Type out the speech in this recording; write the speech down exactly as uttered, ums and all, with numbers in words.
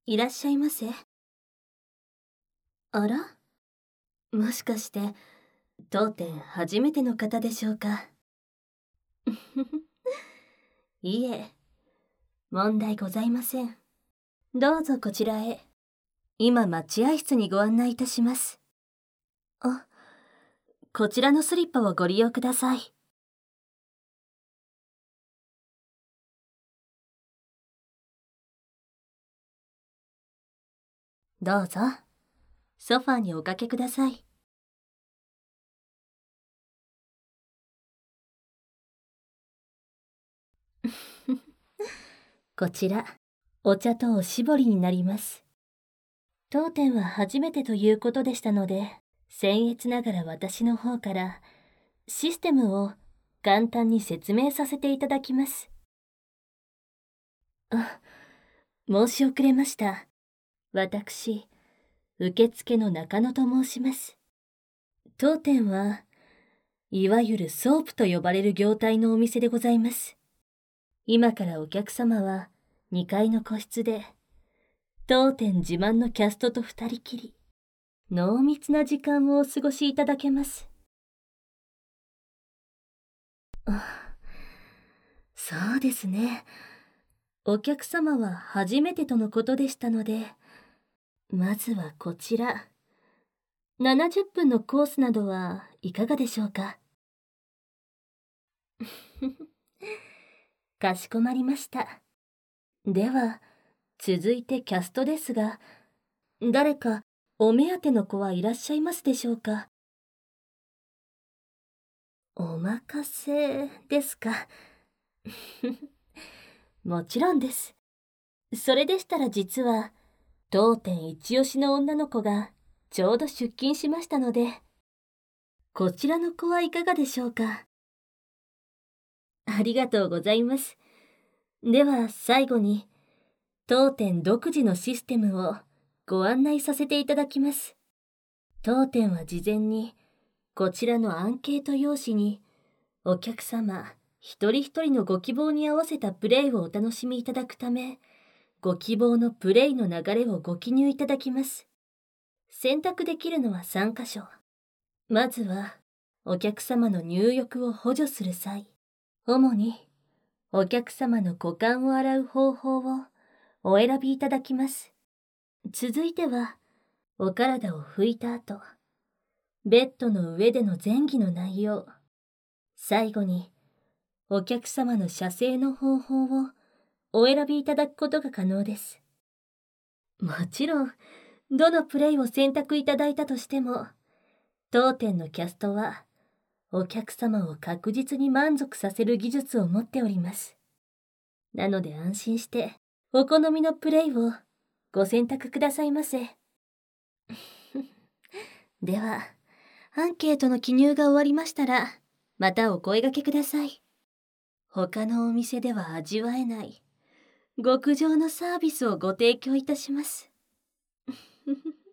いらっしゃいませ。あら、もしかして、当店初めての方でしょうか。いいえ、問題ございません。どうぞこちらへ。今、待合室にご案内いたします。あ、こちらのスリッパをご利用ください。どうぞ、ソファーにおかけください。こちら、お茶とおしぼりになります。当店は初めてということでしたので、僭越ながら私の方からシステムを簡単に説明させていただきます。あ、申し遅れました。私、受付の中野と申します。当店は、いわゆるソープと呼ばれる業態のお店でございます。今からお客様はにかいの個室で、当店自慢のキャストと二人きり、濃密な時間をお過ごしいただけます。あ、そうですね。お客様は初めてとのことでしたので、まずはこちら。ななじゅっぷんのコースなどはいかがでしょうか。かしこまりました。では、続いてキャストですが、誰かお目当ての子はいらっしゃいますでしょうか。お任せですか。もちろんです。それでしたら実は、当店一押しの女の子がちょうど出勤しましたので、こちらの子はいかがでしょうか。ありがとうございます。では最後に、当店独自のシステムをご案内させていただきます。当店は事前に、こちらのアンケート用紙に、お客様一人一人のご希望に合わせたプレイをお楽しみいただくため、ご希望のプレイの流れをご記入いただきます。選択できるのはさんかしょ。まずは、お客様の入浴を補助する際、主に、お客様の股間を洗う方法をお選びいただきます。続いては、お体を拭いた後、ベッドの上での前儀の内容。最後に、お客様の射精の方法をお選びいただくことが可能です。もちろん、どのプレイを選択いただいたとしても、当店のキャストは、お客様を確実に満足させる技術を持っております。なので安心して、お好みのプレイをご選択くださいませ。では、アンケートの記入が終わりましたら、またお声掛けください。他のお店では味わえない、極上のサービスをご提供いたします。